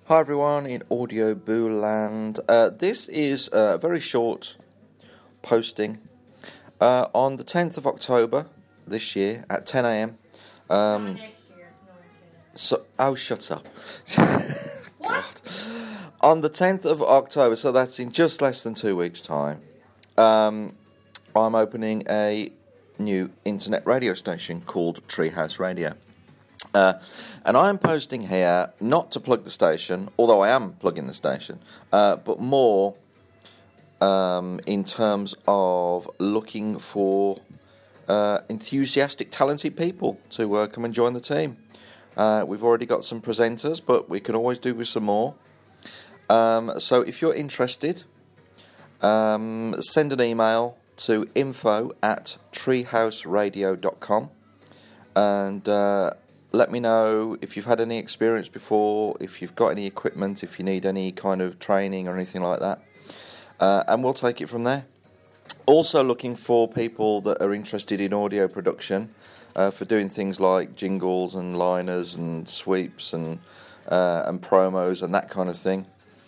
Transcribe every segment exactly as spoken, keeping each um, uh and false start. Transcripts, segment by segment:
Hi everyone in Audio Boo Land. Uh, this is a very short posting uh, on the tenth of October this year at ten a.m. Um, next year. No, so, oh, shut up. What? On the tenth of October, so that's in just less than two weeks' time, um, I'm opening a new internet radio station called Treehouse Radio. Uh, and I'm posting here not to plug the station, although I am plugging the station, uh, but more um, in terms of looking for uh, enthusiastic, talented people to uh, come and join the team. Uh, we've already got some presenters, but we can always do with some more. Um, so if you're interested, um, send an email to info at treehouseradio dot com and uh, let me know if you've had any experience before, if you've got any equipment, if you need any kind of training or anything like that. Uh, and we'll take it from there. Also looking for people that are interested in audio production uh, for doing things like jingles and liners and sweeps and, uh, and promos and that kind of thing.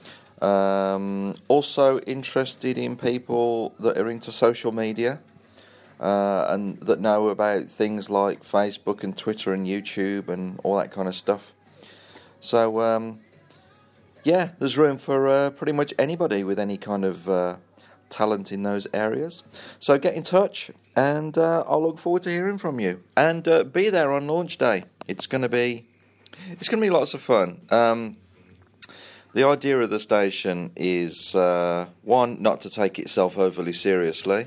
Um, also interested in people that are into social media. Uh, and that know about things like Facebook and Twitter and YouTube and all that kind of stuff. So, um, yeah, there's room for uh, pretty much anybody with any kind of uh, talent in those areas. So get in touch, and uh, I'll look forward to hearing from you. And uh, be there on launch day. It's going to be, it's going to be lots of fun. Um, the idea of the station is uh, one, not to take itself overly seriously.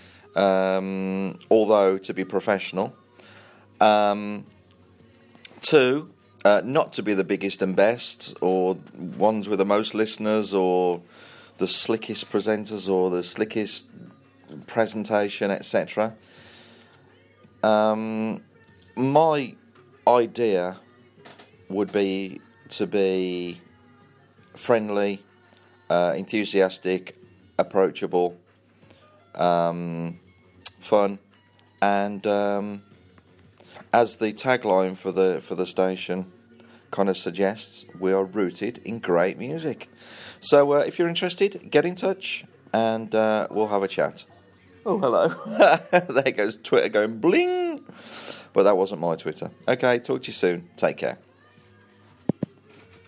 Um, although to be professional. Um, two, uh, not to be the biggest and best, or ones with the most listeners, or the slickest presenters, or the slickest presentation, et cetera. Um, my idea would be to be friendly, uh, enthusiastic, approachable, um, fun, and um, as the tagline for the for the station kind of suggests, we are rooted in great music. So uh, if you're interested, get in touch and uh, we'll have a chat. Oh, hello. There goes Twitter going bling. But that wasn't my Twitter. Okay, talk to you soon. Take care.